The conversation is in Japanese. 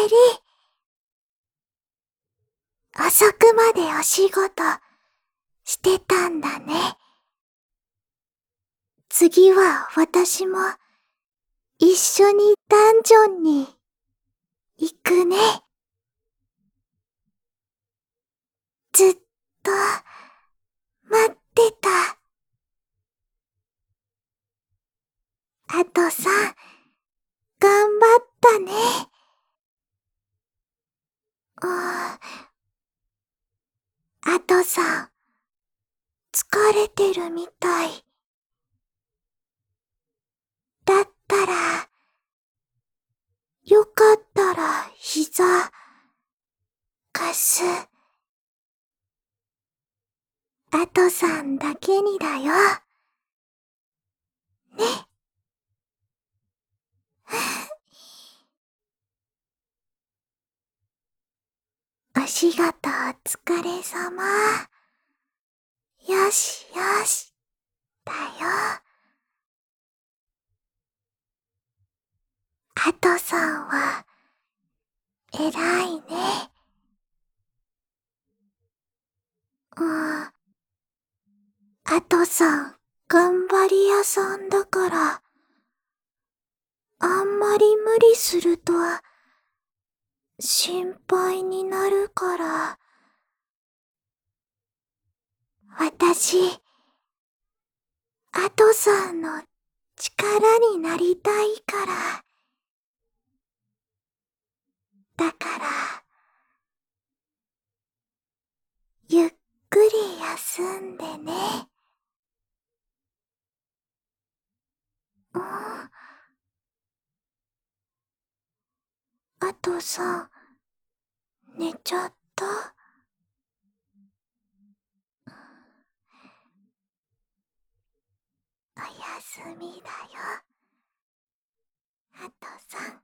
遅くまでお仕事してたんだね。次は私も一緒にダンジョンに行くね。ずっと待ってた。あとさ、頑張ったね。あとさ、疲れてるみたい。だったら、よかったら膝、貸す。あとさんだけにだよ。ね。お仕事お疲れ様。よしよし、だよ。あとさんは、偉いね。あとさん、頑張り屋さんだから、あんまり無理すると、心配になるから、私、あとさんの力になりたいから。だから、ゆっくり休んでね。あとさ、寝ちゃった？おやすみだよ。あとさん。